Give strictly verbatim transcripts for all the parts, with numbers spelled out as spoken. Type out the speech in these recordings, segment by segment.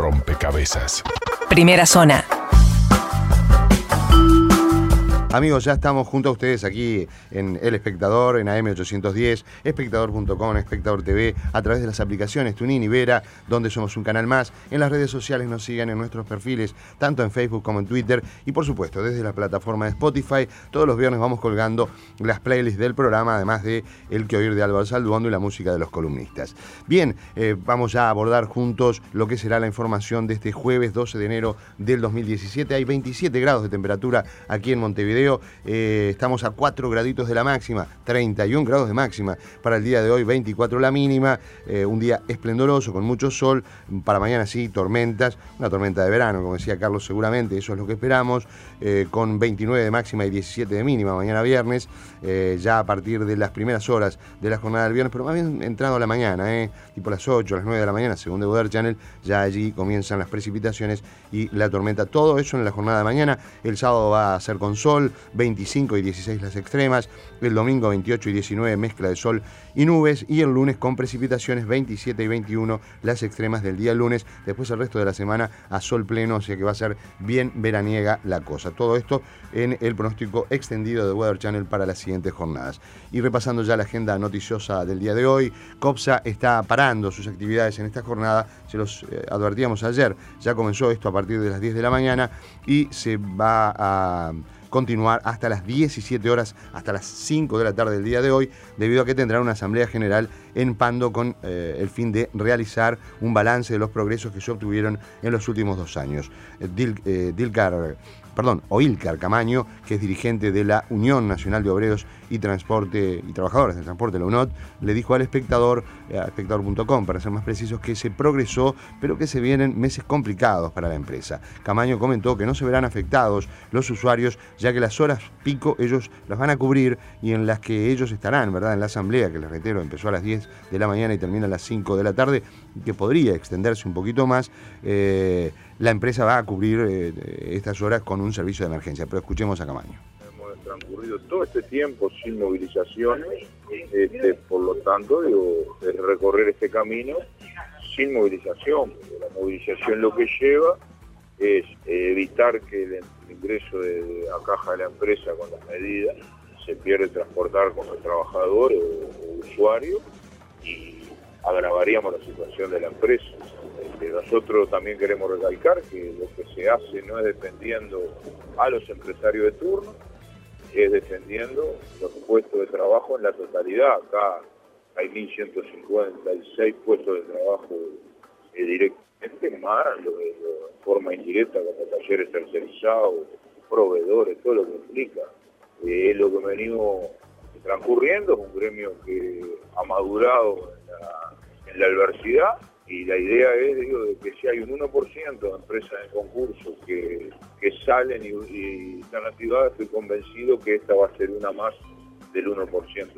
rompecabezas. Primera zona. Amigos, ya estamos junto a ustedes aquí en El Espectador, en A M ochocientos diez, espectador punto com, Espectador T V, a través de las aplicaciones TuneIn y Vera, donde somos un canal más. En las redes sociales nos sigan en nuestros perfiles, tanto en Facebook como en Twitter. Y por supuesto, desde la plataforma de Spotify, todos los viernes vamos colgando las playlists del programa, además de El que oír de Álvaro Salduondo y la música de los columnistas. Bien, eh, vamos ya a abordar juntos lo que será la información de este jueves doce de enero del dos mil diecisiete. Hay veintisiete grados de temperatura aquí en Montevideo. Eh, estamos a cuatro graditos de la máxima, treinta y un grados de máxima para el día de hoy, veinticuatro la mínima, eh, un día esplendoroso con mucho sol. Para mañana sí, tormentas, una tormenta de verano, como decía Carlos, seguramente eso es lo que esperamos, eh, con veintinueve de máxima y diecisiete de mínima mañana viernes, eh, ya a partir de las primeras horas de la jornada del viernes, pero más bien entrando a la mañana, eh, tipo las ocho, las nueve de la mañana, según The Weather Channel, ya allí comienzan las precipitaciones y la tormenta. Todo eso en la jornada de mañana. El sábado va a ser con sol, veinticinco y dieciséis las extremas, el domingo veintiocho y diecinueve mezcla de sol y nubes, y el lunes con precipitaciones veintisiete y veintiuno las extremas del día lunes. Después el resto de la semana a sol pleno, o sea que va a ser bien veraniega la cosa. Todo esto en el pronóstico extendido de Weather Channel para las siguientes jornadas. Y repasando ya la agenda noticiosa del día de hoy, COPSA está parando sus actividades en esta jornada, se los eh, advertíamos ayer, ya comenzó esto a partir de las diez de la mañana y se va a continuar hasta las diecisiete horas, hasta las cinco de la tarde del día de hoy, debido a que tendrán una asamblea general en Pando con eh, el fin de realizar un balance de los progresos que se obtuvieron en los últimos dos años. Dil, eh, Dilcar, perdón, Oilcar Camaño, que es dirigente de la Unión Nacional de Obreros y Transporte y Trabajadores del Transporte, la U N O T, le dijo al espectador, eh, a espectador punto com, para ser más precisos, que se progresó, pero que se vienen meses complicados para la empresa. Camaño comentó que no se verán afectados los usuarios, ya que las horas pico ellos las van a cubrir y en las que ellos estarán, ¿verdad?, en la asamblea, que les reitero, empezó a las diez de la mañana y termina a las cinco de la tarde, que podría extenderse un poquito más. eh, la empresa va a cubrir eh, estas horas con un servicio de emergencia. Pero escuchemos a Camaño. Hemos transcurrido todo este tiempo sin movilizaciones, este, por lo tanto, digo, es recorrer este camino sin movilización. La movilización lo que lleva es evitar que el ingreso de la caja de la empresa con las medidas se pierda transportar con el trabajador o, o usuario, y agravaríamos la situación de la empresa. Este, nosotros también queremos recalcar que lo que se hace no es defendiendo a los empresarios de turno, es defendiendo los puestos de trabajo en la totalidad. Acá hay mil ciento cincuenta y seis puestos de trabajo eh, directamente, más lo, lo, de forma indirecta, como talleres tercerizados, proveedores, todo lo que implica. Eh, es lo que venimos transcurriendo, es un gremio que ha madurado en la, en la adversidad, y la idea es, digo, de que si hay un uno por ciento de empresas en concurso que, que salen y, y están activadas, estoy convencido que esta va a ser una más del uno por ciento.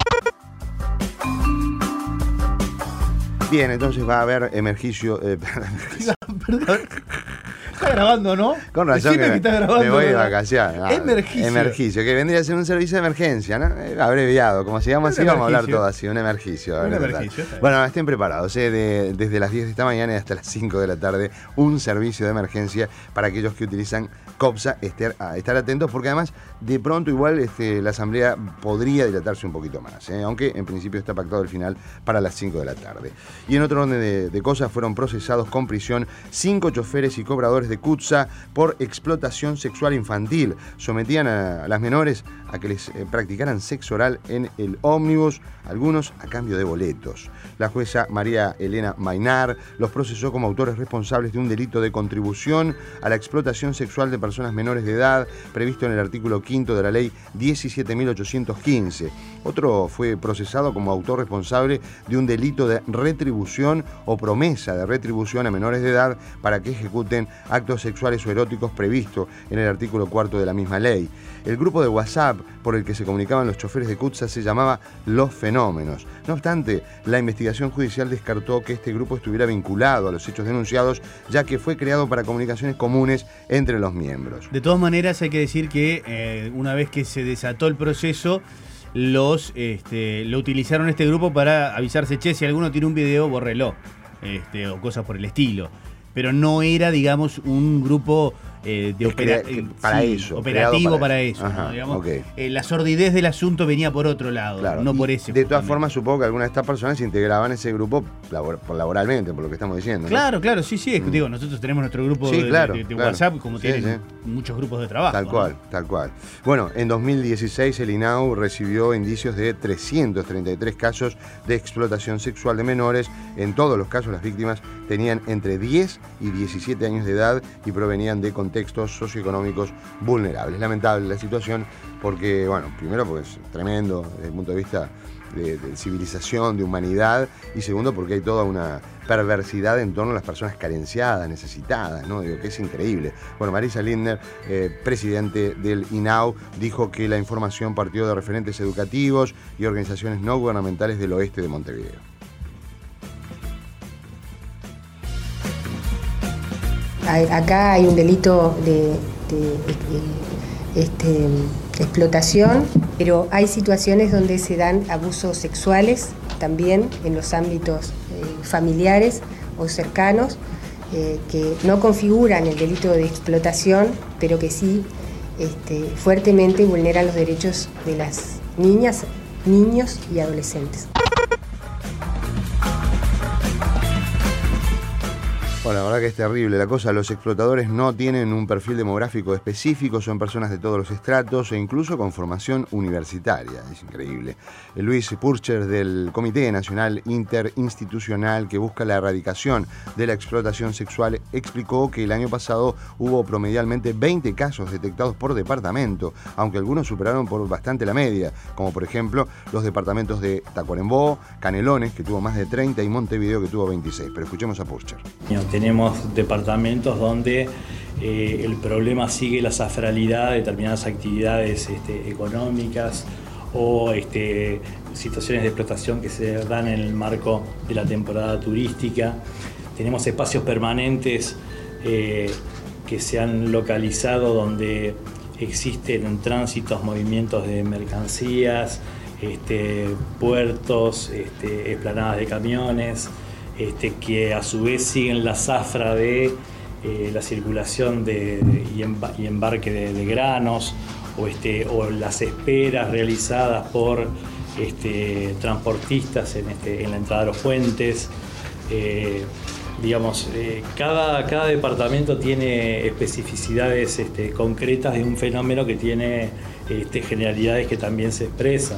Bien, entonces va a haber emergicio... Eh, Perdón. Está grabando, ¿no? Con razón que, que está grabando, me voy de ¿verdad? vacaciones. Ah, Emergicio. Emergicio, que vendría a ser un servicio de emergencia, ¿no? Eh, abreviado, como se llama así, vamos a hablar emergicio. todo así, un emergicio. Un ¿verdad? emergicio, está bien. Bueno, estén preparados, ¿eh? de, desde las diez de esta mañana y hasta las cinco de la tarde, un servicio de emergencia para aquellos que utilizan COPSA, estar, a estar atentos, porque además, de pronto igual este, la asamblea podría dilatarse un poquito más, ¿eh? aunque en principio está pactado el final para las cinco de la tarde. Y en otro orden de, de cosas, fueron procesados con prisión cinco choferes y cobradores de CUTSA por explotación sexual infantil. Sometían a las menores a que les eh, practicaran sexo oral en el ómnibus, algunos a cambio de boletos. La jueza María Elena Mainar los procesó como autores responsables de un delito de contribución a la explotación sexual de personas menores de edad, previsto en el artículo quinto de la ley diecisiete mil ochocientos quince. Otro fue procesado como autor responsable de un delito de retribución o promesa de retribución a menores de edad para que ejecuten actos sexuales o eróticos previsto en el artículo cuarto de la misma ley. El grupo de WhatsApp por el que se comunicaban los choferes de CUTSA se llamaba Los Fenómenos. No obstante, la investigación judicial descartó que este grupo estuviera vinculado a los hechos denunciados, ya que fue creado para comunicaciones comunes entre los miembros. De todas maneras, hay que decir que eh, una vez que se desató el proceso, los este, lo utilizaron este grupo para avisarse, che, si alguno tiene un video, bórrelo, este, o cosas por el estilo. pero no era, digamos, un grupo eh, de opera que, que para sí, eso, operativo para, para eso. Ajá, ¿no? Digamos, okay. eh, la sordidez del asunto venía por otro lado, claro. no y por ese. De todas formas, supongo que algunas de estas personas se integraban en ese grupo labor, laboralmente, por lo que estamos diciendo, ¿no? Claro, claro, sí, sí. Es, mm. Digo, nosotros tenemos nuestro grupo sí, de, claro, de, de claro. WhatsApp, como sí, tienen sí. muchos grupos de trabajo. Tal cual, ¿no? tal cual. Bueno, en dos mil dieciséis el I N A U recibió indicios de trescientos treinta y tres casos de explotación sexual de menores. En todos los casos las víctimas tenían entre diez y diecisiete años de edad y provenían de contextos socioeconómicos vulnerables. Lamentable la situación porque, bueno, primero porque es tremendo desde el punto de vista de, de civilización, de humanidad, y segundo porque hay toda una perversidad en torno a las personas carenciadas, necesitadas, ¿no? Digo que es increíble. Bueno, Marisa Lindner, eh, presidente del I N A U, dijo que la información partió de referentes educativos y organizaciones no gubernamentales del oeste de Montevideo. Acá hay un delito de, de, de este, explotación, pero hay situaciones donde se dan abusos sexuales también en los ámbitos eh, familiares o cercanos, eh, que no configuran el delito de explotación, pero que sí este, fuertemente vulneran los derechos de las niñas, niños y adolescentes. Bueno, la verdad que es terrible la cosa. Los explotadores no tienen un perfil demográfico específico, son personas de todos los estratos e incluso con formación universitaria. Es increíble. Luis Purcher, del Comité Nacional Interinstitucional que busca la erradicación de la explotación sexual, explicó que el año pasado hubo promedialmente veinte casos detectados por departamento, aunque algunos superaron por bastante la media, como por ejemplo los departamentos de Tacuarembó, Canelones, que tuvo más de treinta, y Montevideo, que tuvo veintiséis. Pero escuchemos a Purcher. Tenemos departamentos donde eh, el problema sigue la sacralidad de determinadas actividades este, económicas o este, situaciones de explotación que se dan en el marco de la temporada turística. Tenemos espacios permanentes eh, que se han localizado donde existen tránsitos, movimientos de mercancías, este, puertos, este, esplanadas de camiones, Este, que a su vez siguen la zafra de eh, la circulación de, de, y, emba, y embarque de, de granos o, este, o las esperas realizadas por este, transportistas en, este, en la entrada de los puentes. Eh, digamos, eh, cada, cada departamento tiene especificidades este, concretas de un fenómeno que tiene este, generalidades que también se expresan.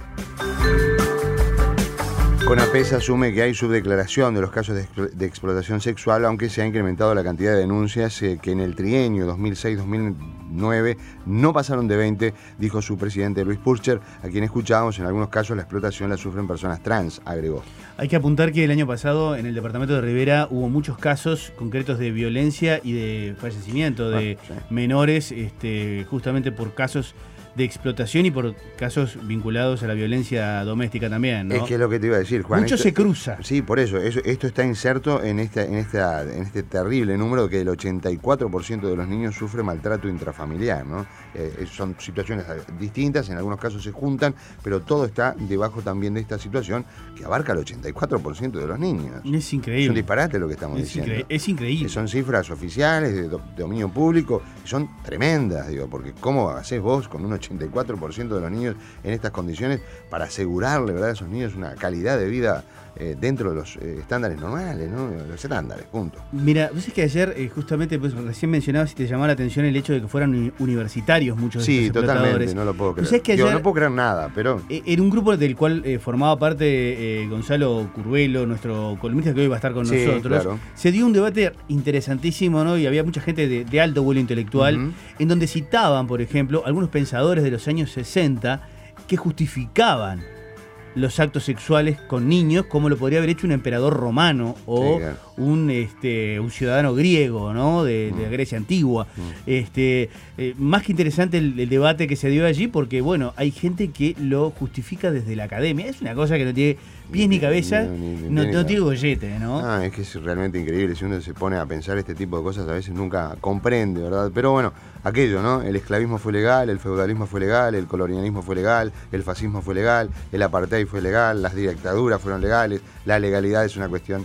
CONAPES asume que hay subdeclaración de los casos de, de explotación sexual, aunque se ha incrementado la cantidad de denuncias eh, que en el trienio dos mil seis dos mil nueve no pasaron de veinte, dijo su presidente Luis Purcher, a quien escuchábamos. En algunos casos la explotación la sufren personas trans, agregó. Hay que apuntar que el año pasado en el departamento de Rivera hubo muchos casos concretos de violencia y de fallecimiento de ah, sí. menores, este, justamente por casos de explotación y por casos vinculados a la violencia doméstica también, ¿no? Es que es lo que te iba a decir, Juan. Mucho esto, se cruza. Sí, por eso, eso. Esto está inserto en, esta, en, esta, en este terrible número que el ochenta y cuatro por ciento de los niños sufre maltrato intrafamiliar, ¿no? Eh, son situaciones distintas, en algunos casos se juntan, pero todo está debajo también de esta situación que abarca el ochenta y cuatro por ciento de los niños. Es increíble. Es un disparate lo que estamos es diciendo. Incre es increíble. Son cifras oficiales de, do, de dominio público, que son tremendas, digo, porque ¿cómo hacés vos con un ochenta y cuatro por ciento de los niños en estas condiciones para asegurarle, ¿verdad?, a esos niños una calidad de vida eh, dentro de los eh, estándares normales, ¿no? Los estándares, punto. Mira, vos es que ayer eh, justamente pues, recién mencionabas y te llamaba la atención el hecho de que fueran universitarios muchos de sí, estos explotadores. Sí, totalmente, no lo puedo creer. Es que ayer, Yo no puedo creer nada, pero... En un grupo del cual eh, formaba parte eh, Gonzalo Curvelo, nuestro columnista que hoy va a estar con sí, nosotros, claro. Se dio un debate interesantísimo, ¿no? Y había mucha gente de, de alto vuelo intelectual, uh-huh. en donde citaban, por ejemplo, algunos pensadores de los años sesenta que justificaban los actos sexuales con niños como lo podría haber hecho un emperador romano o sí, claro. un, este, un ciudadano griego, ¿no? de, de Grecia antigua. Mm. Este, eh, más que interesante el, el debate que se dio allí, porque bueno, hay gente que lo justifica desde la academia. Es una cosa que no tiene pies ni cabeza, ni, ni, ni, no, ni no tiene gollete, ¿no? Ah, es que es realmente increíble. Si uno se pone a pensar este tipo de cosas, a veces nunca comprende, ¿verdad? Pero bueno, aquello, ¿no? El esclavismo fue legal, el feudalismo fue legal, el colonialismo fue legal, el fascismo fue legal, el apartheid fue legal, las dictaduras fueron legales, la legalidad es una cuestión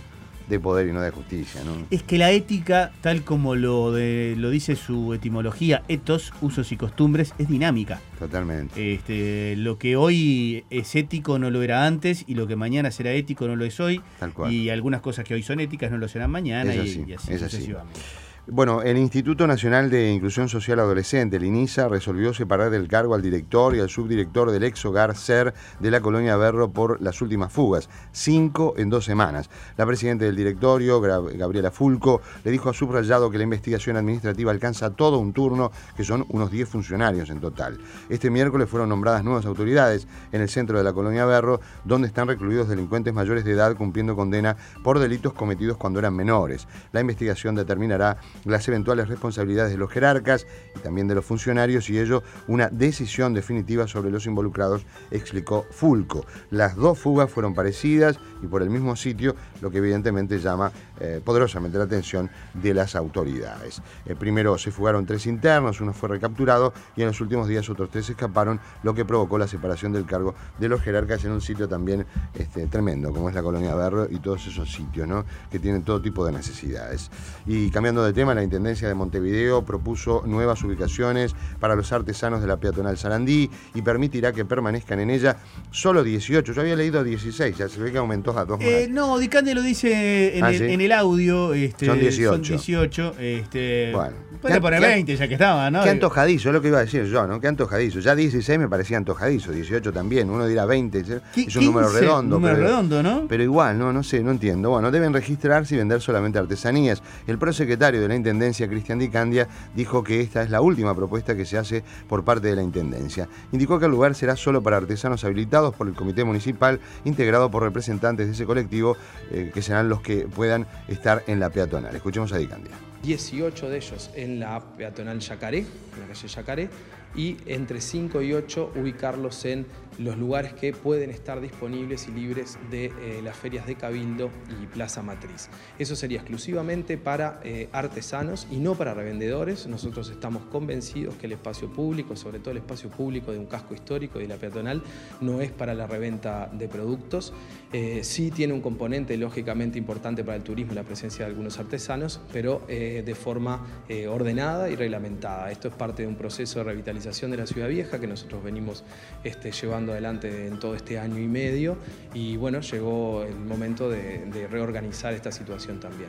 de poder y no de justicia, ¿no? Es que la ética, tal como lo, de, lo dice su etimología, ethos, usos y costumbres, es dinámica. Totalmente. Este, lo que hoy es ético no lo era antes, y lo que mañana será ético no lo es hoy. Tal cual. Y algunas cosas que hoy son éticas no lo serán mañana, es así, y, y así es sucesivamente. Así. Bueno, el Instituto Nacional de Inclusión Social Adolescente, el INISA, resolvió separar del cargo al director y al subdirector del ex hogar SER de la Colonia Berro por las últimas fugas, cinco en dos semanas. La presidenta del directorio, Gabriela Fulco, le dijo a Subrayado que la investigación administrativa alcanza todo un turno, que son unos diez funcionarios en total. Este miércoles fueron nombradas nuevas autoridades en el centro de la Colonia Berro, donde están recluidos delincuentes mayores de edad cumpliendo condena por delitos cometidos cuando eran menores. La investigación determinará las eventuales responsabilidades de los jerarcas y también de los funcionarios, y ello una decisión definitiva sobre los involucrados, explicó Fulco. Las dos fugas fueron parecidas y por el mismo sitio, lo que evidentemente llama eh, poderosamente la atención de las autoridades. Eh, primero se fugaron tres internos, uno fue recapturado y en los últimos días otros tres escaparon, lo que provocó la separación del cargo de los jerarcas en un sitio también este, tremendo, como es la Colonia Berro y todos esos sitios, ¿no?, que tienen todo tipo de necesidades. Y cambiando de tema, la Intendencia de Montevideo propuso nuevas ubicaciones para los artesanos de la peatonal Sarandí y permitirá que permanezcan en ella solo dieciocho. Yo había leído dieciséis, ya se ve que aumentó a dos más. Eh, no, Dicande lo dice en, ah, el, ¿sí? en el audio. Este, son dieciocho. Son dieciocho. Este, bueno. Puede poner veinte ya que estaba, ¿no? Qué antojadizo, es lo que iba a decir yo, ¿no? Qué antojadizo. Ya dieciséis me parecía antojadizo, dieciocho también. Uno dirá veinte, es un número redondo. Un número pero, redondo, ¿no? Pero igual, no, no sé, no entiendo. Bueno, deben registrarse y vender solamente artesanías. El prosecretario de la Intendencia, Cristian Dicandia, dijo que esta es la última propuesta que se hace por parte de la Intendencia. Indicó que el lugar será solo para artesanos habilitados por el Comité Municipal, integrado por representantes de ese colectivo, eh, que serán los que puedan estar en la peatonal. Escuchemos a Dicandia. dieciocho de ellos en la peatonal Yacaré, en la calle Yacaré, y entre cinco y ocho ubicarlos en los lugares que pueden estar disponibles y libres de eh, las ferias de Cabildo y Plaza Matriz. Eso sería exclusivamente para eh, artesanos y no para revendedores. Nosotros estamos convencidos que el espacio público, sobre todo el espacio público de un casco histórico y de la peatonal, no es para la reventa de productos. Eh, sí tiene un componente lógicamente importante para el turismo, la presencia de algunos artesanos, pero eh, de forma eh, ordenada y reglamentada. Esto es parte de un proceso de revitalización de la Ciudad Vieja que nosotros venimos este, llevando adelante en todo este año y medio, y bueno, llegó el momento de, de reorganizar esta situación también,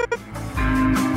¿no?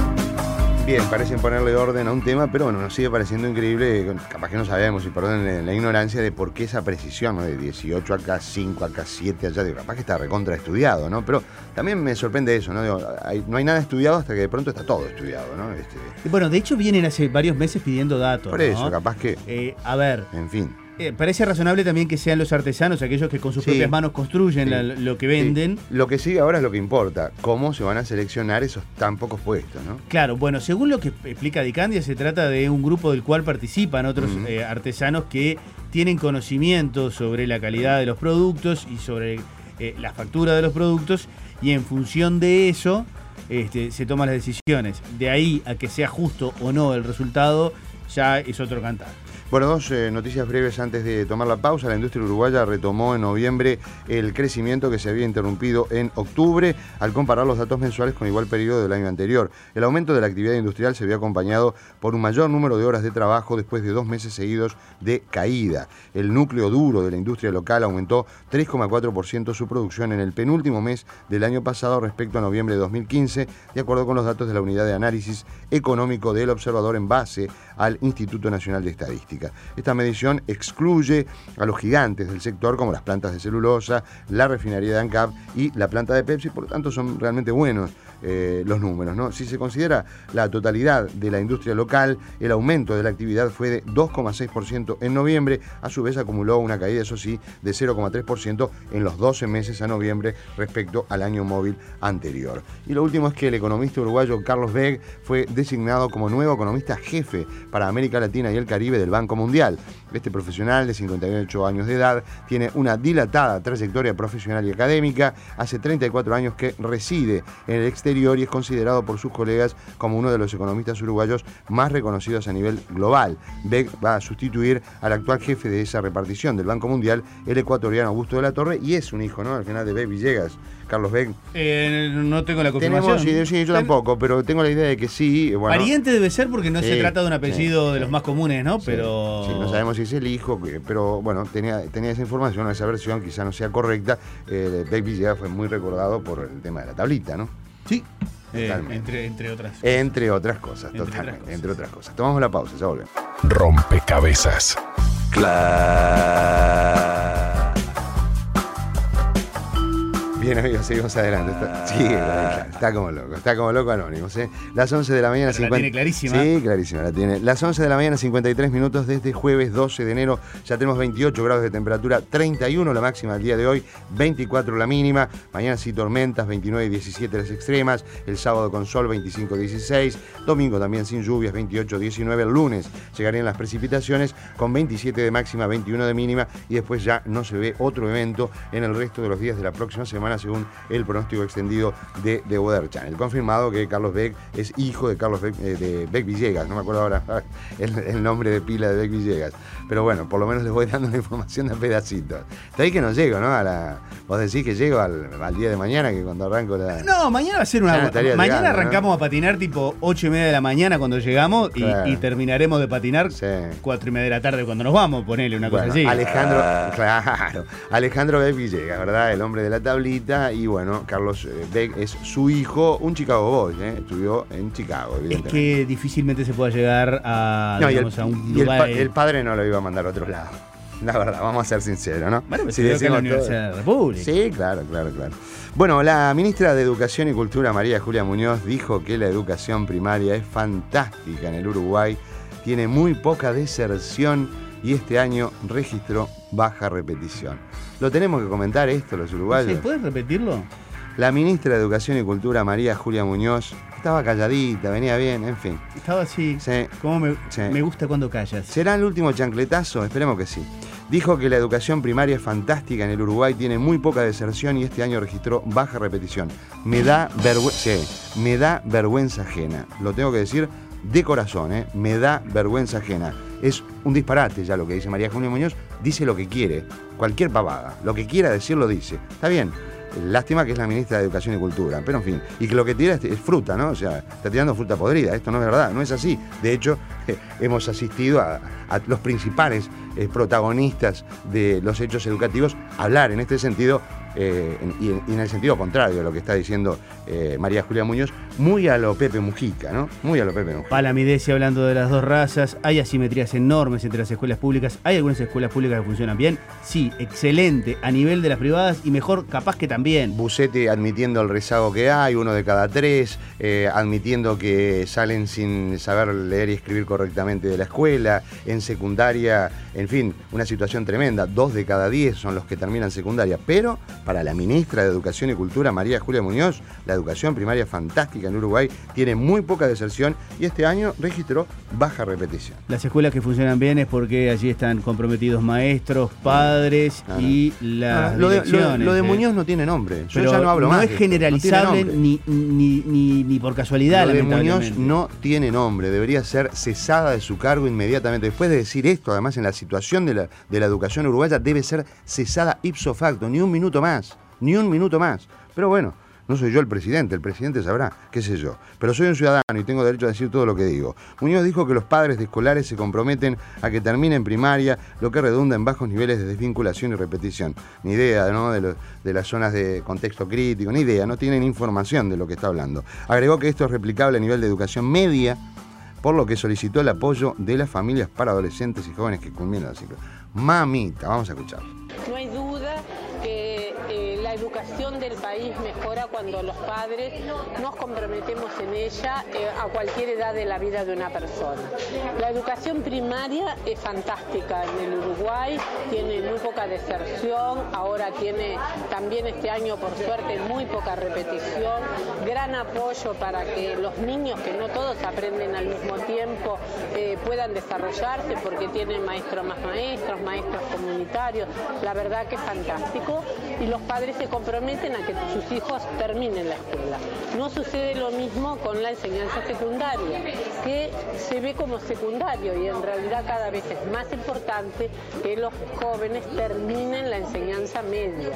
Bien, parecen ponerle orden a un tema, pero bueno, nos sigue pareciendo increíble, capaz que no sabemos, y perdón la ignorancia, de por qué esa precisión, ¿no?, de dieciocho acá, cinco acá, siete allá, digo, capaz que está recontra estudiado, ¿no? Pero también me sorprende eso, ¿no? Digo, hay, no hay nada estudiado hasta que de pronto está todo estudiado, ¿no? Este... Bueno, de hecho vienen hace varios meses pidiendo datos, por eso, ¿no? capaz que... Eh, a ver... En fin... Eh, parece razonable también que sean los artesanos aquellos que con sus sí, propias manos construyen sí, la, lo que venden. Sí. Lo que sigue ahora es lo que importa, cómo se van a seleccionar esos tan pocos puestos, ¿no? Claro, bueno, según lo que explica Dicandia, se trata de un grupo del cual participan otros uh-huh. eh, artesanos que tienen conocimiento sobre la calidad de los productos y sobre eh, la factura de los productos, y en función de eso este, se toman las decisiones. De ahí a que sea justo o no el resultado, ya es otro cantar. Bueno, dos eh, noticias breves antes de tomar la pausa. La industria uruguaya retomó en noviembre el crecimiento que se había interrumpido en octubre al comparar los datos mensuales con igual periodo del año anterior. El aumento de la actividad industrial se había acompañado por un mayor número de horas de trabajo después de dos meses seguidos de caída. El núcleo duro de la industria local aumentó tres coma cuatro por ciento su producción en el penúltimo mes del año pasado respecto a noviembre de dos mil quince, de acuerdo con los datos de la Unidad de Análisis Económico del Observador en base al Instituto Nacional de Estadística. Esta medición excluye a los gigantes del sector como las plantas de celulosa, la refinería de ANCAP y la planta de Pepsi, por lo tanto son realmente buenos eh, los números, ¿no? Si se considera la totalidad de la industria local, el aumento de la actividad fue de dos coma seis por ciento en noviembre, a su vez acumuló una caída, eso sí, de cero coma tres por ciento en los doce meses a noviembre respecto al año móvil anterior. Y lo último es que el economista uruguayo Carlos Begg fue designado como nuevo economista jefe para América Latina y el Caribe del Banco Banco Mundial. Este profesional de cincuenta y ocho años de edad tiene una dilatada trayectoria profesional y académica. Hace treinta y cuatro años que reside en el exterior y es considerado por sus colegas como uno de los economistas uruguayos más reconocidos a nivel global. Beck va a sustituir al actual jefe de esa repartición del Banco Mundial, el ecuatoriano Augusto de la Torre, y es un hijo, ¿no?, al final de Beck Villegas. Carlos Beck. Eh, no tengo la confirmación. Tenemos, sí, sí, yo tampoco, pero tengo la idea de que sí. Bueno, pariente debe ser porque no sí, se trata de un apellido sí, de los sí, más comunes, ¿no? Sí, pero sí, no sabemos si es el hijo, pero bueno, tenía, tenía esa información, esa versión, quizá no sea correcta. Eh, Beck Villegas fue muy recordado por el tema de la tablita, ¿no? Sí. Eh, entre, entre otras cosas. Entre otras cosas, entre totalmente. Otras cosas. Entre otras cosas. Tomamos la pausa, ya volvemos. Rompecabezas. Claro. Bien, amigos, seguimos adelante. Está, sí, está como loco, está como loco Anónimos, ¿eh? Las once de la mañana. cincuenta... La tiene clarísima. Sí, clarísima la tiene. Las once de la mañana, cincuenta y tres minutos desde jueves doce de enero. Ya tenemos veintiocho grados de temperatura, treinta y uno la máxima del día de hoy, veinticuatro la mínima. Mañana sí tormentas, veintinueve y diecisiete las extremas. El sábado con sol, veinticinco dieciséis. Domingo también sin lluvias, veintiocho diecinueve. El lunes llegarían las precipitaciones con veintisiete de máxima, veintiuno de mínima. Y después ya no se ve otro evento en el resto de los días de la próxima semana, según el pronóstico extendido de The Weather Channel. Confirmado que Carlos Beck es hijo de Carlos Beck, eh, de Beck Villegas, no me acuerdo ahora el, el nombre de pila de Beck Villegas, pero bueno, por lo menos les voy dando la información de pedacitos. Está ahí que no llego, ¿no? A la, vos decís que llego al, al día de mañana, que cuando arranco la... No, mañana va a ser una... Mañana llegando, arrancamos, ¿no?, a patinar tipo ocho y media de la mañana cuando llegamos, claro, y, y terminaremos de patinar sí. cuatro y media de la tarde cuando nos vamos, ponele una bueno, cosa así. Alejandro, ah. claro, Alejandro Beck Villegas, ¿verdad? El hombre de la tablita. Y bueno, Carlos Beck es su hijo, un Chicago Boy, ¿eh? Estudió en Chicago, evidentemente. Es que difícilmente se pueda llegar a, no, digamos, el, a un y lugar... El, pa el padre no lo iba a mandar a otro lado. La verdad, vamos a ser sinceros, ¿no? Bueno, pero si decimos en la Universidad de la República. Sí, claro, claro, claro. Bueno, la ministra de Educación y Cultura, María Julia Muñoz, dijo que la educación primaria es fantástica en el Uruguay, tiene muy poca deserción y este año registró baja repetición. Lo tenemos que comentar esto, los uruguayos. ¿Sí? ¿Puedes repetirlo? La ministra de Educación y Cultura, María Julia Muñoz, estaba calladita, venía bien, en fin. Estaba así. Sí. Como me, sí. me gusta cuando callas. ¿Será el último chancletazo? Esperemos que sí. Dijo que la educación primaria es fantástica en el Uruguay, tiene muy poca deserción y este año registró baja repetición. Me da vergüenza, sí, me da vergüenza ajena. Lo tengo que decir de corazón, ¿eh? Me da vergüenza ajena. Es un disparate ya lo que dice María Julia Muñoz, dice lo que quiere, cualquier pavada, lo que quiera decir lo dice. Está bien, lástima que es la ministra de Educación y Cultura, pero en fin, y que lo que tira es, es fruta, ¿no? O sea, está tirando fruta podrida, esto no es verdad, no es así. De hecho, eh, hemos asistido a, a los principales eh, protagonistas de los hechos educativos a hablar en este sentido, eh, en, y, en, y en el sentido contrario de lo que está diciendo eh, María Julia Muñoz, muy a lo Pepe Mujica, ¿no? Muy a lo Pepe Mujica. Palamidesia hablando de las dos razas, hay asimetrías enormes entre las escuelas públicas, hay algunas escuelas públicas que funcionan bien, sí, excelente, a nivel de las privadas y mejor capaz que también. Bucetti admitiendo el rezago que hay, uno de cada tres, eh, admitiendo que salen sin saber leer y escribir correctamente de la escuela, en secundaria, en fin, una situación tremenda, dos de cada diez son los que terminan secundaria, pero para la ministra de Educación y Cultura, María Julia Muñoz, la educación primaria fantástica en Uruguay, tiene muy poca deserción y este año registró baja repetición. Las escuelas que funcionan bien es porque allí están comprometidos maestros, padres no, no. y las no, lo direcciones. De, lo, lo de Muñoz no tiene nombre, yo pero ya no hablo no más. Es generalizable no ni, ni, ni, ni por casualidad. Lo de Muñoz no tiene nombre, debería ser cesada de su cargo inmediatamente. Después de decir esto, además en la situación de la, de la educación uruguaya, debe ser cesada ipso facto, ni un minuto más, ni un minuto más. Pero bueno, no soy yo el presidente, el presidente sabrá, qué sé yo. Pero soy un ciudadano y tengo derecho a decir todo lo que digo. Muñoz dijo que los padres de escolares se comprometen a que terminen primaria, lo que redunda en bajos niveles de desvinculación y repetición. Ni idea, ¿no?, de, lo, de las zonas de contexto crítico, ni idea, no tienen información de lo que está hablando. Agregó que esto es replicable a nivel de educación media, por lo que solicitó el apoyo de las familias para adolescentes y jóvenes que culminan el ciclo. Mamita, vamos a escuchar. No hay duda que eh, la educación del país mejora cuando los padres nos comprometemos en ella eh, a cualquier edad de la vida de una persona. La educación primaria es fantástica en el Uruguay, tiene muy poca deserción, ahora tiene también este año por suerte muy poca repetición, gran apoyo para que los niños, que no todos aprenden al mismo tiempo, eh, puedan desarrollarse porque tienen maestros más maestros, maestros comunitarios, la verdad que es fantástico, y los padres se comprometen a que sus hijos terminen la escuela. No sucede lo mismo con la enseñanza secundaria, que se ve como secundario y en realidad cada vez es más importante que los jóvenes terminen la enseñanza media.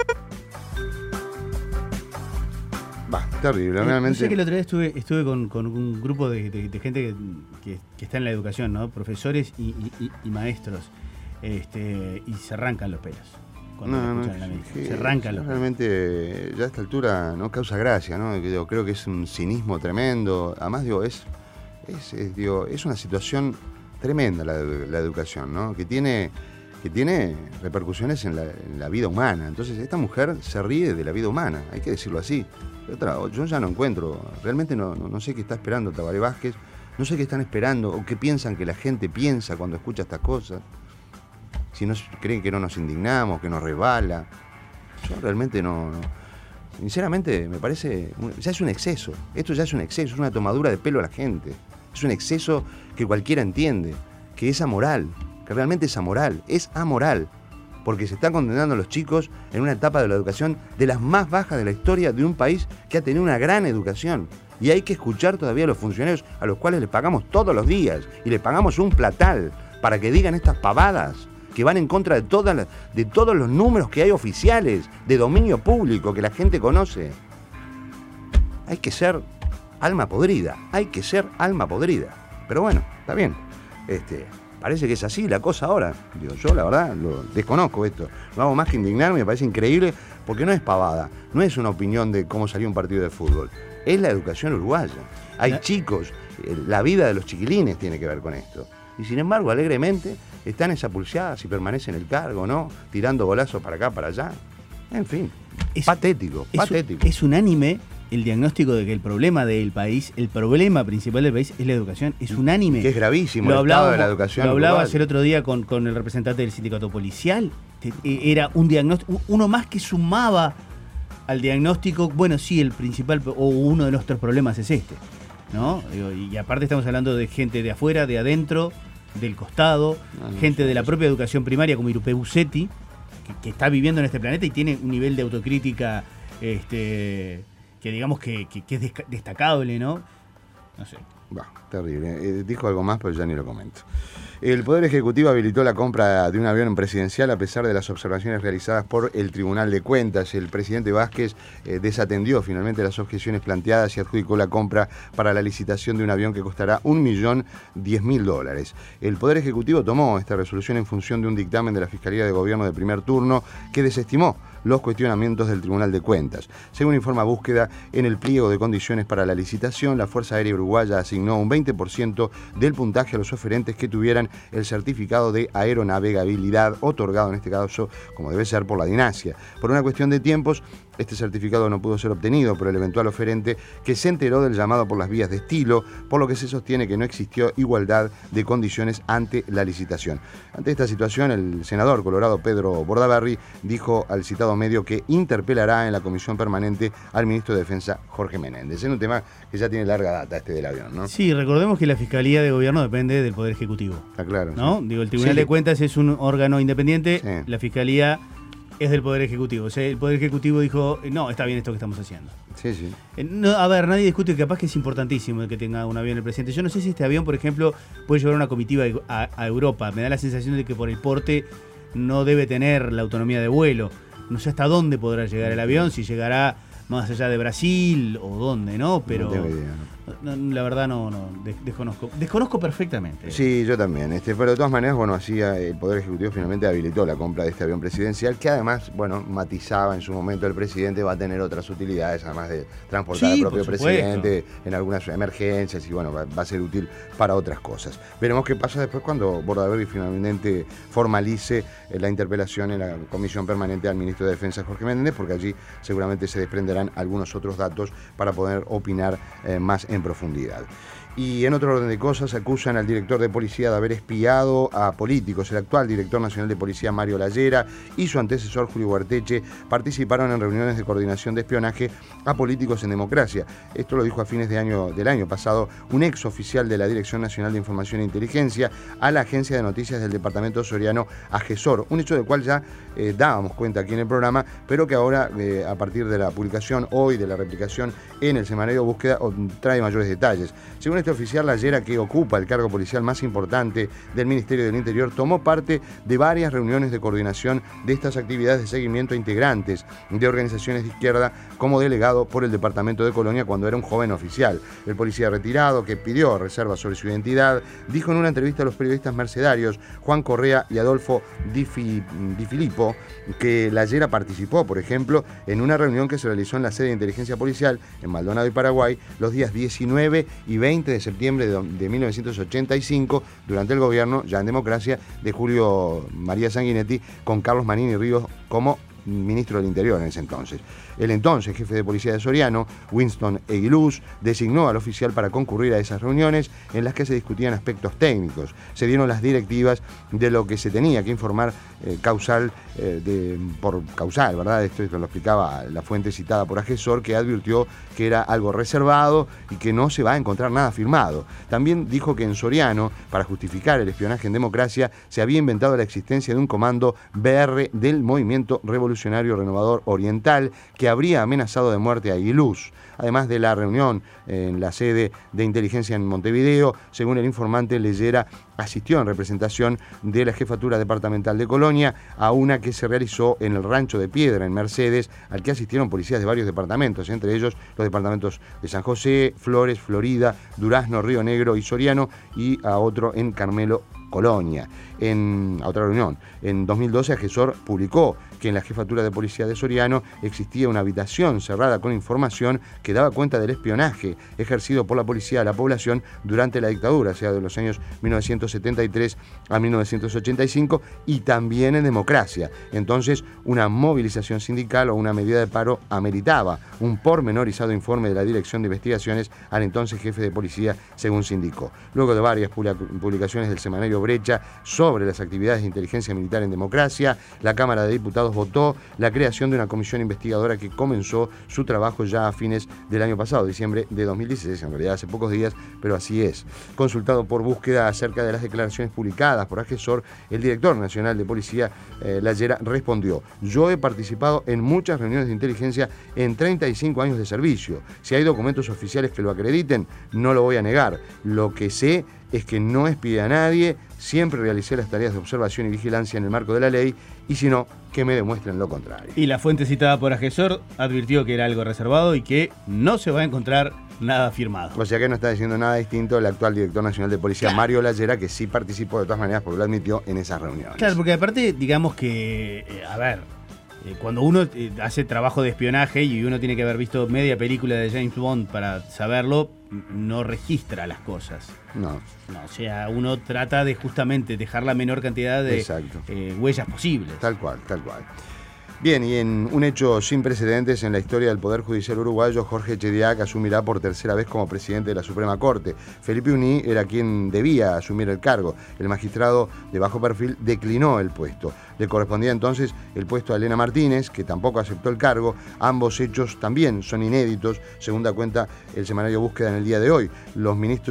Va, terrible, realmente. Yo sé que el otro día estuve, estuve con, con un grupo de, de, de gente que, que, que está en la educación, ¿no? Profesores y, y, y maestros, este, y se arrancan los pelos cuando no, lo escuchan no, en la mesa. Sí, se arrancan los pelos. Realmente, ya a esta altura no causa gracia, ¿no? Yo creo que es un cinismo tremendo. Además, digo, es, es, es, digo, es una situación tremenda la, la educación, ¿no? Que tiene, que tiene repercusiones en la, en la vida humana. Entonces, esta mujer se ríe de la vida humana, hay que decirlo así. Otra, yo ya no encuentro, realmente no, no, no sé qué está esperando Tabaré Vázquez, no sé qué están esperando o qué piensan que la gente piensa cuando escucha estas cosas. Si no creen que no nos indignamos, que nos resbala. Yo realmente no, no. Sinceramente, me parece, ya es un exceso. Esto ya es un exceso, es una tomadura de pelo a la gente. Es un exceso que cualquiera entiende, que es amoral, que realmente es amoral, es amoral. Porque se están condenando a los chicos en una etapa de la educación de las más bajas de la historia de un país que ha tenido una gran educación. Y hay que escuchar todavía a los funcionarios a los cuales les pagamos todos los días y les pagamos un platal para que digan estas pavadas que van en contra de, todas las, de todos los números que hay oficiales, de dominio público, que la gente conoce. Hay que ser alma podrida, hay que ser alma podrida. Pero bueno, está bien. Este... Parece que es así la cosa ahora. Digo, yo la verdad lo desconozco esto. No hago más que indignarme, me parece increíble, porque no es pavada, no es una opinión de cómo salió un partido de fútbol. Es la educación uruguaya. Hay la... chicos, la vida de los chiquilines tiene que ver con esto. Y sin embargo, alegremente, están esapulseadas y permanecen en el cargo, ¿no? Tirando golazos para acá, para allá. En fin, es patético, es patético. Un, es unánime el diagnóstico de que el problema del país, el problema principal del país es la educación, es unánime. Que es gravísimo lo el estado de la educación. Lo hablabas el otro día con, con el representante del sindicato policial. Era un diagnóstico, uno más que sumaba al diagnóstico, bueno, sí, el principal o uno de nuestros problemas es este, ¿no? Y aparte estamos hablando de gente de afuera, de adentro, del costado, no, no, gente no, de la propia educación primaria como Irupé Bucetti, que, que está viviendo en este planeta y tiene un nivel de autocrítica este que digamos que, que, que es destacable, ¿no? No sé. Bah, terrible. Eh, dijo algo más, pero ya ni lo comento. El Poder Ejecutivo habilitó la compra de un avión presidencial a pesar de las observaciones realizadas por el Tribunal de Cuentas. El presidente Vázquez eh, desatendió finalmente las objeciones planteadas y adjudicó la compra para la licitación de un avión que costará un millón diez mil dólares. El Poder Ejecutivo tomó esta resolución en función de un dictamen de la Fiscalía de Gobierno de primer turno que desestimó los cuestionamientos del Tribunal de Cuentas. Según informa Búsqueda, en el pliego de condiciones para la licitación, la Fuerza Aérea Uruguaya asignó un veinte por ciento del puntaje a los oferentes que tuvieran el certificado de aeronavegabilidad, otorgado en este caso, como debe ser, por la DINASIA. Por una cuestión de tiempos, este certificado no pudo ser obtenido por el eventual oferente que se enteró del llamado por las vías de estilo, por lo que se sostiene que no existió igualdad de condiciones ante la licitación. Ante esta situación, el senador colorado Pedro Bordaberry dijo al citado medio que interpelará en la comisión permanente al ministro de Defensa, Jorge Menéndez. Es un tema que ya tiene larga data este del avión, ¿no? Sí, recordemos que la Fiscalía de Gobierno depende del Poder Ejecutivo. Está claro. ¿No? Sí. Digo, el Tribunal sí. de Cuentas es un órgano independiente, sí. La Fiscalía es del Poder Ejecutivo. O sea, el Poder Ejecutivo dijo, no, está bien esto que estamos haciendo. Sí, sí. Eh, no, a ver, nadie discute que capaz que es importantísimo que tenga un avión el presidente. Yo no sé si este avión, por ejemplo, puede llevar una comitiva a, a Europa. Me da la sensación de que por el porte no debe tener la autonomía de vuelo. No sé hasta dónde podrá llegar el avión, si llegará más allá de Brasil o dónde, ¿no? Pero no tengo idea, ¿no? La verdad no, no desconozco. Desconozco perfectamente. Sí, yo también. Este, pero de todas maneras, bueno, así el Poder Ejecutivo finalmente habilitó la compra de este avión presidencial, que además, bueno, matizaba en su momento el presidente va a tener otras utilidades, además de transportar sí, al propio presidente en algunas emergencias y bueno, va, va a ser útil para otras cosas. Veremos qué pasa después cuando Bordaberry finalmente formalice la interpelación en la Comisión Permanente al Ministro de Defensa, Jorge Menéndez, porque allí seguramente se desprenderán algunos otros datos para poder opinar eh, más en profundidad. Y en otro orden de cosas, acusan al director de policía de haber espiado a políticos. El actual director nacional de policía, Mario Lallera, y su antecesor, Julio Guarteche, participaron en reuniones de coordinación de espionaje a políticos en democracia. Esto lo dijo a fines de año, del año pasado un ex oficial de la Dirección Nacional de Información e Inteligencia a la agencia de noticias del departamento soriano, AGESOR. Un hecho del cual ya eh, dábamos cuenta aquí en el programa, pero que ahora, eh, a partir de la publicación hoy, de la replicación en el semanario Búsqueda, trae mayores detalles. Según este oficial, Lallera, que ocupa el cargo policial más importante del Ministerio del Interior, tomó parte de varias reuniones de coordinación de estas actividades de seguimiento a integrantes de organizaciones de izquierda como delegado por el departamento de Colonia cuando era un joven oficial. El policía retirado, que pidió reservas sobre su identidad, dijo en una entrevista a los periodistas mercedarios Juan Correa y Adolfo Di, Fi, Di Filippo que Lallera participó, por ejemplo, en una reunión que se realizó en la sede de inteligencia policial en Maldonado y Paraguay los días diecinueve y veinte de septiembre de mil novecientos ochenta y cinco, durante el gobierno, ya en democracia, de Julio María Sanguinetti, con Carlos Manini Ríos como ministro del Interior en ese entonces. El entonces jefe de policía de Soriano, Winston Eguiluz, designó al oficial para concurrir a esas reuniones en las que se discutían aspectos técnicos. Se dieron las directivas de lo que se tenía que informar eh, causal eh, de, por causal, ¿verdad? Esto, esto lo explicaba la fuente citada por AGESOR, que advirtió que era algo reservado y que no se va a encontrar nada firmado. También dijo que en Soriano, para justificar el espionaje en democracia, se había inventado la existencia de un comando B R del Movimiento Revolucionario Renovador Oriental que habría amenazado de muerte a Eguiluz. Además de la reunión en la sede de inteligencia en Montevideo, según el informante, Lallera asistió en representación de la Jefatura Departamental de Colonia a una que se realizó en el Rancho de Piedra, en Mercedes, al que asistieron policías de varios departamentos, entre ellos los departamentos de San José, Flores, Florida, Durazno, Río Negro y Soriano, y a otro en Carmelo, Colonia. En a otra reunión, en dos mil doce, AGESOR publicó que en la Jefatura de Policía de Soriano existía una habitación cerrada con información que daba cuenta del espionaje ejercido por la policía a la población durante la dictadura, o sea, de los años mil novecientos setenta y tres a mil novecientos ochenta y cinco, y también en democracia. Entonces, una movilización sindical o una medida de paro ameritaba un pormenorizado informe de la Dirección de Investigaciones al entonces jefe de policía, según se indicó. Luego de varias publicaciones del semanario Brecha sobre las actividades de inteligencia militar en democracia, la Cámara de Diputados votó la creación de una comisión investigadora que comenzó su trabajo ya a fines del año pasado, diciembre de dos mil dieciséis, en realidad hace pocos días, pero así es. Consultado por Búsqueda acerca de las declaraciones publicadas por AGESOR, el director nacional de policía, eh, Lallera, respondió: yo he participado en muchas reuniones de inteligencia en treinta y cinco años de servicio. Si hay documentos oficiales que lo acrediten, no lo voy a negar. Lo que sé es que no espía a nadie, siempre realicé las tareas de observación y vigilancia en el marco de la ley, y si no, que me demuestren lo contrario. Y la fuente citada por AGESOR advirtió que era algo reservado y que no se va a encontrar nada firmado. O sea que no está diciendo nada distinto el actual director nacional de policía, claro, Mario Lallera, que sí participó de todas maneras, porque lo admitió en esas reuniones. Claro, porque aparte, digamos que, eh, a ver, eh, cuando uno eh, hace trabajo de espionaje y uno tiene que haber visto media película de James Bond para saberlo, no registra las cosas. No. No, o sea, uno trata de justamente dejar la menor cantidad de eh, huellas posibles. Tal cual, tal cual. Bien, y en un hecho sin precedentes en la historia del Poder Judicial uruguayo, Jorge Chediak asumirá por tercera vez como presidente de la Suprema Corte. Felipe Uní era quien debía asumir el cargo. El magistrado de bajo perfil declinó el puesto. Le correspondía entonces el puesto a Elena Martínez, que tampoco aceptó el cargo. Ambos hechos también son inéditos, según da cuenta el semanario Búsqueda en el día de hoy. Los ministros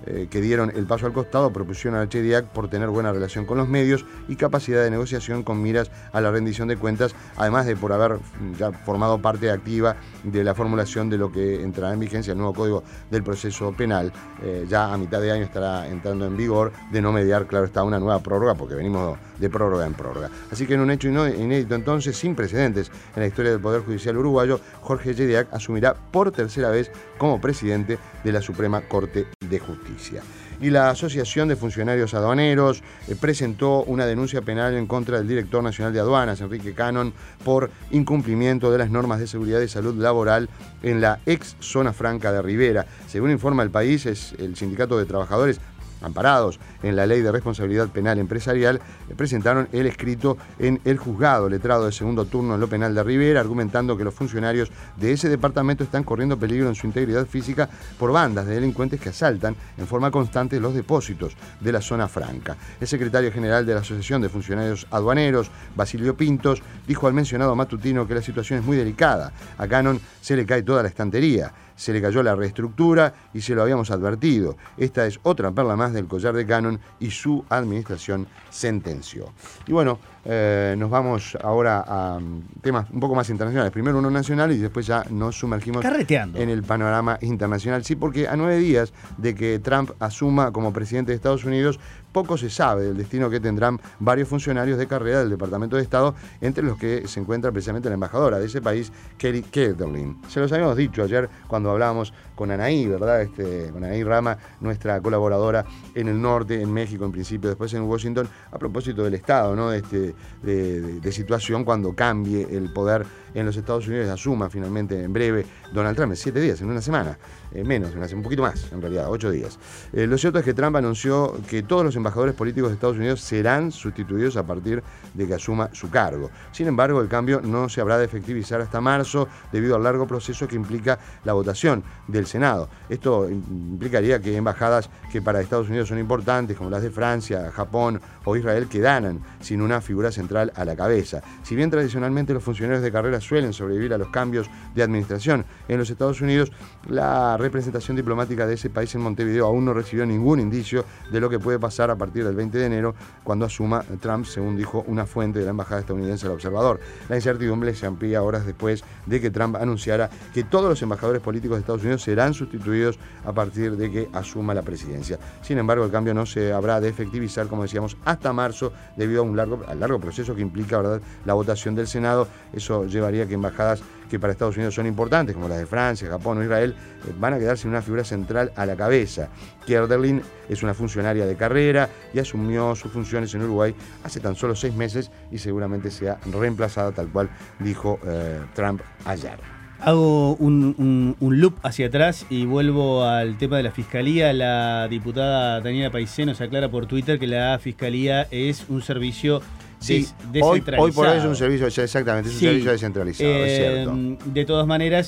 eh, que dieron el paso al costado propusieron a Chediak por tener buena relación con los medios y capacidad de negociación con miras a la rendición de cuentas, además de por haber ya formado parte activa de la formulación de lo que entrará en vigencia el nuevo Código del Proceso Penal. Eh, ya a mitad de año estará entrando en vigor, de no mediar, claro está, una nueva prórroga, porque venimos de prórroga en prórroga. Así que en un hecho inédito entonces, sin precedentes en la historia del Poder Judicial uruguayo, Jorge Chediak asumirá por tercera vez como presidente de la Suprema Corte de Justicia. Y la Asociación de Funcionarios Aduaneros eh, presentó una denuncia penal en contra del director nacional de aduanas, Enrique Cannon, por incumplimiento de las normas de seguridad y salud laboral en la ex zona franca de Rivera. Según informa El País, es el sindicato de trabajadores amparados en la Ley de Responsabilidad Penal Empresarial, presentaron el escrito en el juzgado letrado de segundo turno en lo penal de Rivera, argumentando que los funcionarios de ese departamento están corriendo peligro en su integridad física por bandas de delincuentes que asaltan en forma constante los depósitos de la zona franca. El secretario general de la Asociación de Funcionarios Aduaneros, Basilio Pintos, dijo al mencionado matutino que la situación es muy delicada. A Cannon se le cae toda la estantería. Se le cayó la reestructura y se lo habíamos advertido. Esta es otra perla más del collar de Cannon y su administración sentenció. Y bueno, eh, nos vamos ahora a temas un poco más internacionales. Primero uno nacional y después ya nos sumergimos Carreteando. en el panorama internacional. Sí, porque a nueve días de que Trump asuma como presidente de Estados Unidos, poco se sabe del destino que tendrán varios funcionarios de carrera del Departamento de Estado, entre los que se encuentra precisamente la embajadora de ese país, Kelly Ketterling. Se los habíamos dicho ayer cuando hablábamos con Anaí, ¿verdad? Este, con Anaí Rama, nuestra colaboradora en el norte, en México en principio, después en Washington, a propósito del Estado, ¿no? Este, de, de, de situación cuando cambie el poder en los Estados Unidos, asuma finalmente en breve Donald Trump, en siete días, en una semana, eh, menos, un poquito más, en realidad, ocho días. Eh, lo cierto es que Trump anunció que todos los embajadores políticos de Estados Unidos serán sustituidos a partir de que asuma su cargo. Sin embargo, el cambio no se habrá de efectivizar hasta marzo debido al largo proceso que implica la votación del Senado. Esto implicaría que embajadas que para Estados Unidos son importantes, como las de Francia, Japón o Israel, quedaran sin una figura central a la cabeza. Si bien tradicionalmente los funcionarios de carrera suelen sobrevivir a los cambios de administración en los Estados Unidos, la representación diplomática de ese país en Montevideo aún no recibió ningún indicio de lo que puede pasar a partir del veinte de enero, cuando asuma Trump, según dijo una fuente de la embajada estadounidense al Observador. La incertidumbre se amplía horas después de que Trump anunciara que todos los embajadores políticos de Estados Unidos serán sustituidos a partir de que asuma la presidencia. Sin embargo, el cambio no se habrá de efectivizar, como decíamos, hasta marzo, debido a un largo, al largo proceso que implica, ¿verdad?, la votación del Senado. Eso llevaría a que embajadas que para Estados Unidos son importantes, como las de Francia, Japón o Israel, eh, van a quedar sin una figura central a la cabeza. Ketterling es una funcionaria de carrera y asumió sus funciones en Uruguay hace tan solo seis meses y seguramente sea reemplazada, tal cual dijo eh, Trump ayer. Hago un, un, un loop hacia atrás y vuelvo al tema de la Fiscalía. La diputada Daniela Paisé nos aclara por Twitter que la Fiscalía es un servicio Sí, des- hoy, descentralizado. hoy por hoy es un servicio, exactamente, es un Sí. servicio descentralizado, Eh, es cierto. De todas maneras,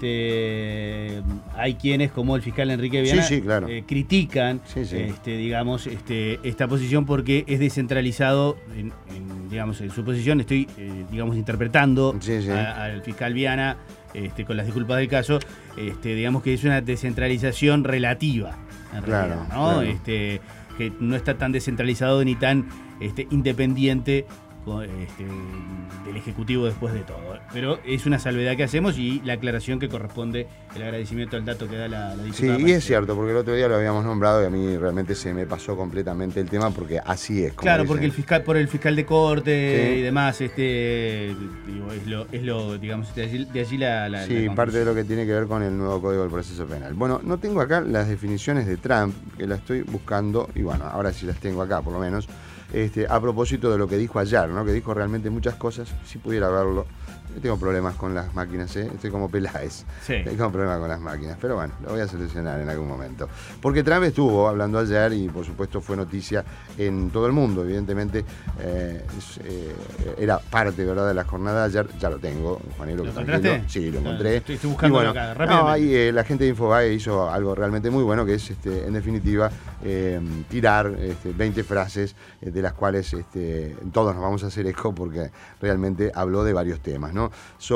este, hay quienes, como el fiscal Enrique Viana, Sí, sí, claro. eh, critican, Sí, sí. Este, digamos, este, esta posición porque es descentralizado. En, en, digamos, en su posición estoy, eh, digamos, interpretando Sí, sí. a- al fiscal Viana, este, con las disculpas del caso, este, digamos que es una descentralización relativa, en Claro, realidad, ¿no? claro. Este, que no está tan descentralizado ni tan este, independiente este, del Ejecutivo después de todo. Pero es una salvedad que hacemos y la aclaración que corresponde, el agradecimiento al dato que da la, la Sí, diputada. y Paisé. es cierto, porque el otro día lo habíamos nombrado y a mí realmente se me pasó completamente el tema, porque así es. Como Claro, dicen. porque el fiscal, por el fiscal de corte Sí. y demás, este, digo, es lo, es lo, digamos, de allí, de allí la, la, Sí, la parte de lo que tiene que ver con el nuevo Código del Proceso Penal. Bueno, no tengo acá las definiciones de Trump, que las estoy buscando, y bueno, ahora sí las tengo acá, por lo menos, este, a propósito de lo que dijo ayer, ¿no? Que dijo realmente muchas cosas, si pudiera verlo. Yo tengo problemas con las máquinas, ¿eh? Estoy como Peláez. Sí. Tengo problemas con las máquinas, pero bueno, lo voy a solucionar en algún momento. Porque Trump estuvo hablando ayer y por supuesto fue noticia en todo el mundo, evidentemente eh, es, eh, era parte, ¿verdad?, de la jornada de ayer. Ya lo tengo, Juanelo. ¿Lo tranquilo. encontraste? Sí, lo No, encontré. estoy- estoy buscando Y bueno, acá, no, rápidamente. ahí eh, la gente de Infobae hizo algo realmente muy bueno, que es, este, en definitiva, eh, tirar este, veinte frases eh, de las cuales este, todos nos vamos a hacer eco, porque realmente habló de varios temas, ¿no? ¿no?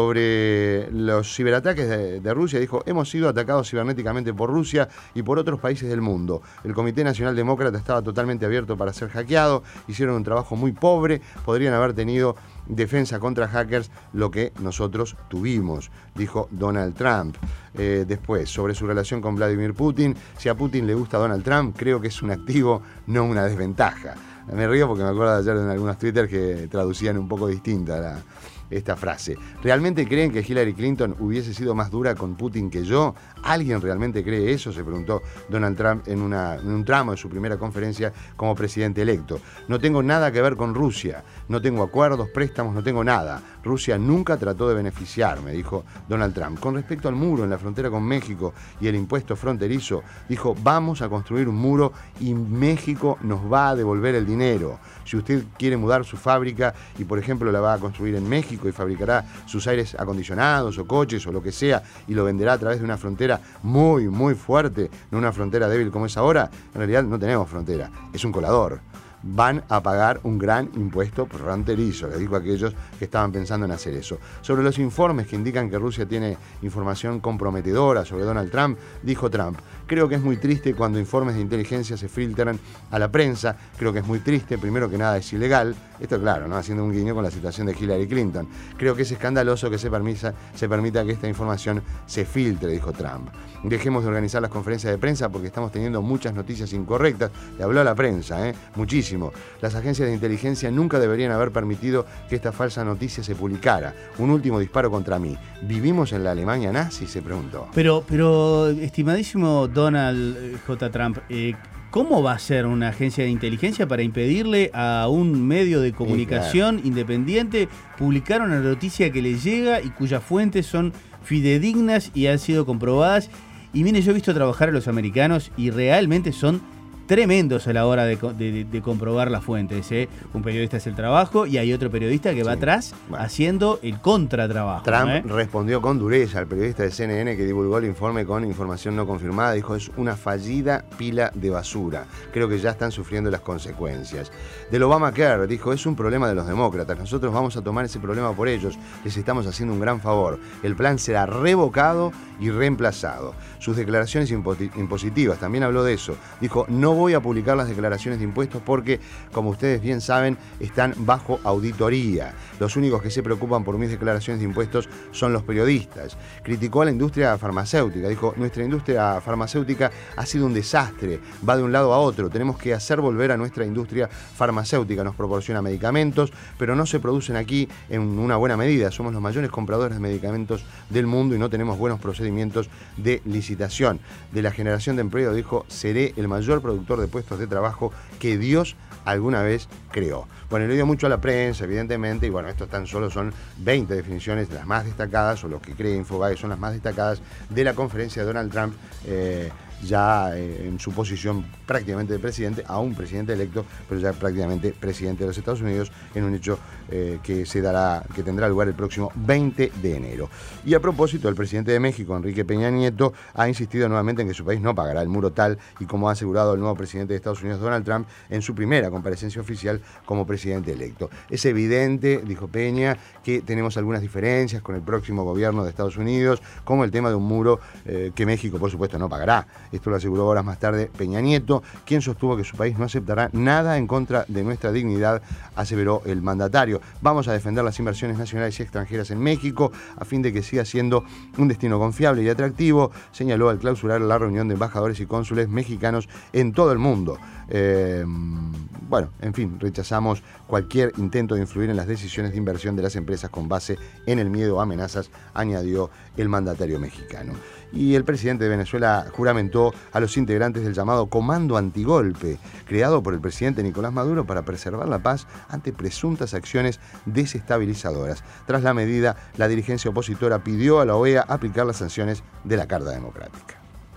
Sobre los ciberataques de, de Rusia, dijo, hemos sido atacados cibernéticamente por Rusia y por otros países del mundo. El Comité Nacional Demócrata estaba totalmente abierto para ser hackeado, hicieron un trabajo muy pobre, podrían haber tenido defensa contra hackers, lo que nosotros tuvimos, dijo Donald Trump. Eh, después, sobre su relación con Vladimir Putin, si a Putin le gusta Donald Trump, creo que es un activo, no una desventaja. Me río porque me acuerdo de ayer en algunos Twitter que traducían un poco distinta la, esta frase. ¿Realmente creen que Hillary Clinton hubiese sido más dura con Putin que yo? ¿Alguien realmente cree eso?, se preguntó Donald Trump en, una, en un tramo de su primera conferencia como presidente electo. No tengo nada que ver con Rusia, no tengo acuerdos, préstamos, no tengo nada. Rusia nunca trató de beneficiarme, dijo Donald Trump. Con respecto al muro en la frontera con México y el impuesto fronterizo, dijo, vamos a construir un muro y México nos va a devolver el dinero. Si usted quiere mudar su fábrica y, por ejemplo, la va a construir en México y fabricará sus aires acondicionados o coches o lo que sea y lo venderá a través de una frontera muy, muy fuerte, no una frontera débil como es ahora, en realidad no tenemos frontera, es un colador. Van a pagar un gran impuesto fronterizo, les digo a aquellos que estaban pensando en hacer eso. Sobre los informes que indican que Rusia tiene información comprometedora sobre Donald Trump, dijo Trump, creo que es muy triste cuando informes de inteligencia se filtran a la prensa, creo que es muy triste, primero que nada es ilegal, esto claro, ¿no? Haciendo un guiño con la situación de Hillary Clinton. Creo que es escandaloso que se, permisa, se permita que esta información se filtre, dijo Trump. Dejemos de organizar las conferencias de prensa porque estamos teniendo muchas noticias incorrectas. Le habló a la prensa, ¿eh? Muchísimo. Las agencias de inteligencia nunca deberían haber permitido que esta falsa noticia se publicara. Un último disparo contra mí. ¿Vivimos en la Alemania nazi?, se preguntó. Pero, pero estimadísimo Donald J. Trump, eh, ¿cómo va a ser una agencia de inteligencia para impedirle a un medio de comunicación sí, claro. independiente publicar una noticia que le llega y cuyas fuentes son fidedignas y han sido comprobadas? Y mire, yo he visto trabajar a los americanos y realmente son tremendos a la hora de, de, de comprobar las fuentes, ¿eh? Un periodista es el trabajo y hay otro periodista que va sí, atrás bueno. haciendo el contratrabajo. Trump ¿eh? respondió con dureza al periodista de C N N que divulgó el informe con información no confirmada. Dijo, es una fallida pila de basura. Creo que ya están sufriendo las consecuencias. Del Obamacare, dijo, es un problema de los demócratas. Nosotros vamos a tomar ese problema por ellos. Les estamos haciendo un gran favor. El plan será revocado y reemplazado. Sus declaraciones impositivas, también habló de eso. Dijo, no voy a publicar las declaraciones de impuestos porque, como ustedes bien saben, están bajo auditoría. Los únicos que se preocupan por mis declaraciones de impuestos son los periodistas. Criticó a la industria farmacéutica. Dijo, nuestra industria farmacéutica ha sido un desastre. Va de un lado a otro. Tenemos que hacer volver a nuestra industria farmacéutica. Nos proporciona medicamentos, pero no se producen aquí en una buena medida. Somos los mayores compradores de medicamentos del mundo y no tenemos buenos procedimientos de licitación. De la generación de empleo, dijo, seré el mayor productor de puestos de trabajo que Dios alguna vez creó. Bueno, le dio mucho a la prensa, evidentemente, y bueno, estos tan solo son veinte definiciones, las más destacadas, o lo que cree Infobae son las más destacadas de la conferencia de Donald Trump, eh, ya eh, en su posición prácticamente de presidente, aún presidente electo, pero ya prácticamente presidente de los Estados Unidos, en un hecho eh, que se dará, que tendrá lugar el próximo veinte de enero. Y a propósito, el presidente de México, Enrique Peña Nieto, ha insistido nuevamente en que su país no pagará el muro tal y como ha asegurado el nuevo presidente de Estados Unidos, Donald Trump, en su primera comparecencia oficial como presidente electo. Es evidente, dijo Peña, que tenemos algunas diferencias con el próximo gobierno de Estados Unidos, como el tema de un muro eh, que México, por supuesto, no pagará. Esto lo aseguró horas más tarde Peña Nieto, quien sostuvo que su país no aceptará nada en contra de nuestra dignidad, aseveró el mandatario. Vamos a defender las inversiones nacionales y extranjeras en México a fin de que siga siendo un destino confiable y atractivo, señaló al clausurar la reunión de embajadores y cónsules mexicanos en todo el mundo. Eh, bueno, en fin, rechazamos cualquier intento de influir en las decisiones de inversión de las empresas con base en el miedo o amenazas, añadió el mandatario mexicano. Y el presidente de Venezuela juramentó a los integrantes del llamado Comando Antigolpe, creado por el presidente Nicolás Maduro para preservar la paz ante presuntas acciones desestabilizadoras. Tras la medida, la dirigencia opositora pidió a la O E A aplicar las sanciones de la Carta Democrática.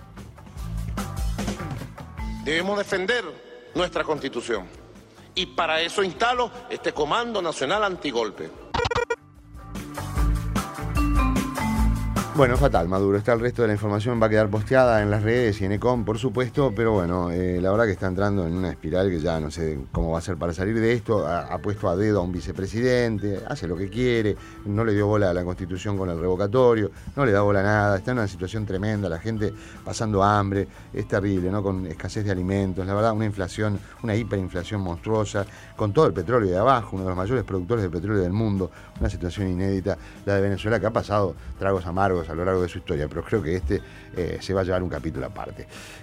Debemos defender nuestra Constitución y para eso instalo este Comando Nacional Antigolpe. Bueno, fatal, Maduro. Está el resto de la información, va a quedar posteada en las redes y en Ecom, por supuesto, pero bueno, eh, la verdad que está entrando en una espiral que ya no sé cómo va a ser para salir de esto. Ha, ha puesto a dedo a un vicepresidente, hace lo que quiere, no le dio bola a la Constitución con el revocatorio, no le da bola a nada, está en una situación tremenda, la gente pasando hambre, es terrible, ¿no? Con escasez de alimentos, la verdad, una inflación, una hiperinflación monstruosa, con todo el petróleo de abajo, uno de los mayores productores de petróleo del mundo, una situación inédita, la de Venezuela, que ha pasado tragos amargos a lo largo de su historia, pero creo que este eh, se va a llevar un capítulo aparte.